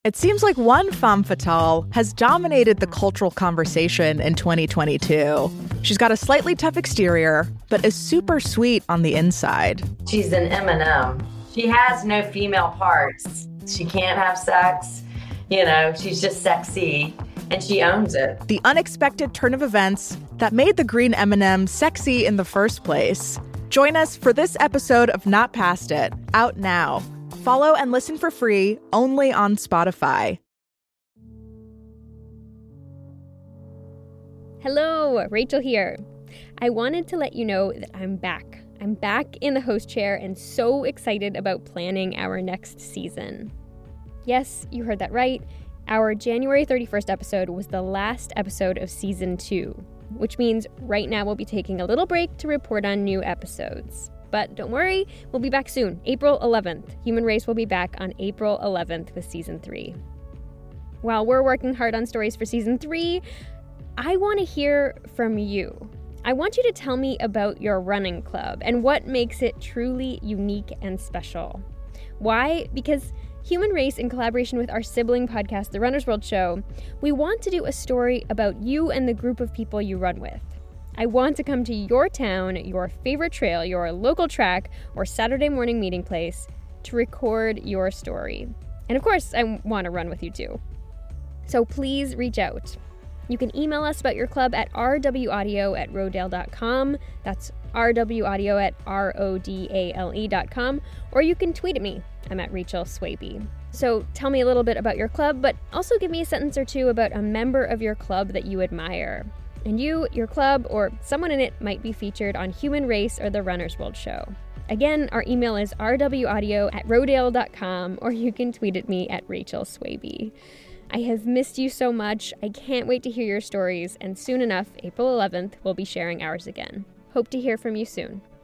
It seems like one femme fatale has dominated the cultural conversation in 2022. She's got a slightly tough exterior, but is super sweet on the inside. She's an M&M. She has no female parts. She can't have sex. She's just sexy, and she owns it. The unexpected turn of events that made the green M&M sexy in the first place. Join us for this episode of Not Past It, out now. Follow and listen for free only on Spotify. Hello, Rachel here. I wanted to let you know that I'm back. I'm back in the host chair and so excited about planning our next season. Yes, you heard that right. Our January 31st episode was the last episode of season 2, which means right now we'll be taking a little break to report on new episodes. But don't worry, we'll be back soon, April 11th. Human Race will be back on April 11th with Season 3. While we're working hard on stories for Season 3, I want to hear from you. I want you to tell me about your running club and what makes it truly unique and special. Why? Because Human Race, in collaboration with our sibling podcast, The Runner's World Show, we want to do a story about you and the group of people you run with. I want to come to your town, your favorite trail, your local track, or Saturday morning meeting place to record your story. And of course, I want to run with you too. So please reach out. You can email us about your club at rwaudio@rodale.com. That's rwaudio@rodale.com. Or you can tweet at me. I'm at Rachel Swaby. So tell me a little bit about your club, but also give me a sentence or two about a member of your club that you admire. And you, your club, or someone in it might be featured on Human Race or The Runner's World Show. Again, our email is rwaudio@rodale.com, or you can tweet at me at Rachel Swaby. I have missed you so much. I can't wait to hear your stories, and soon enough, April 11th, we'll be sharing ours again. Hope to hear from you soon.